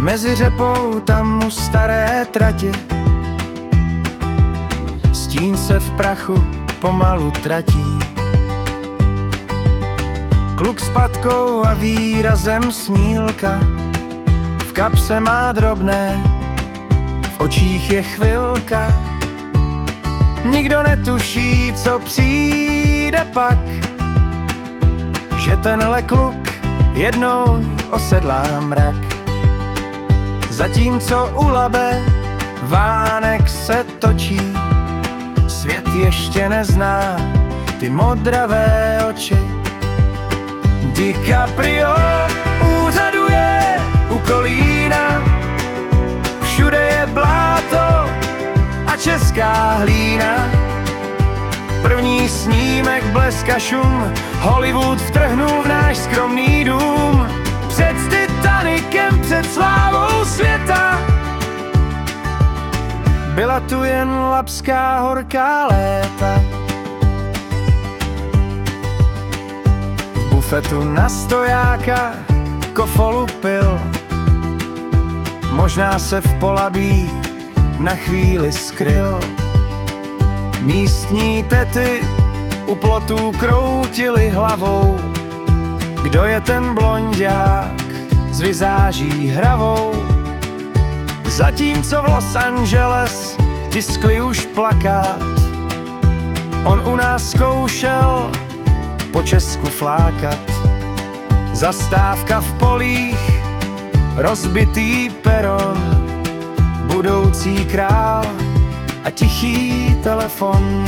Mezi řepou tam u staré trati stín se v prachu pomalu tratí. Kluk s patkou a výrazem snílka, v kapse má drobné, v očích je chvilka. Nikdo netuší, co přijde pak, že tenhle kluk jednou osedlá mrak. Zatímco u Labe vánek se točí, svět ještě nezná ty modravé oči. DiCaprio úřaduje u Kolína, všude je bláto a česká hlína. První snímek, blesk a šum, Hollywood vtrhnul v náš skromný dům. Před Titanicem, před slávou světa, byla tu jen labská horká léta. V bufetu na stojáka kofolu pil, možná se v Polabí na chvíli skryl. Místní tety u plotů kroutili hlavou, kdo je ten blonďák s vizáží hravou. Zatímco v Los Angeles tiskli už plakát, on u nás zkoušel po Česku flákat. Zastávka v polích, rozbitý peron, budoucí král a tichý telefon.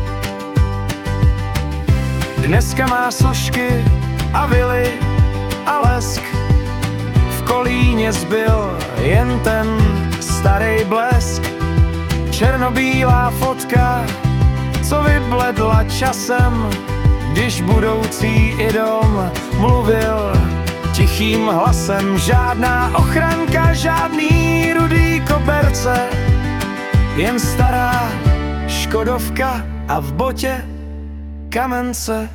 Dneska má složky a vily a lesk, v Kolíně zbyl jen ten starý blesk. Černobílá fotka, co vybledla časem, když budoucí idol mluvil tichým hlasem. Žádná ochranka, žádný rudý koberce, jen stará škodovka a v botě kamence.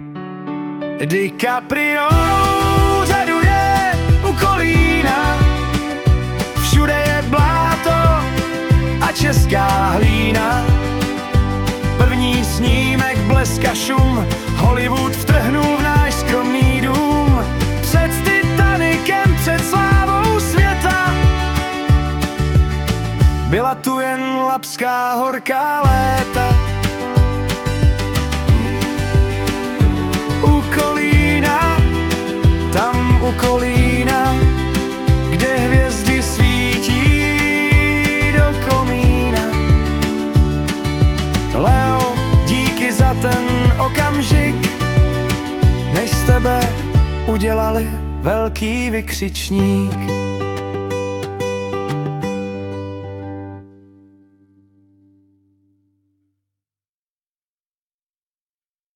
DiCaprio řaduje u Kolína, všude je bláto a česká hlína. První snímek, blesk a šum, Hollywood vtrhnul v náš skromný dům. Před Titanicem, před slávou světa, byla tu jen labská horká léta. U Kolína, tam u Kolína, kde hvězdy svítí do komína. Leo, díky za ten okamžik, než z tebe udělali velký vykřičník.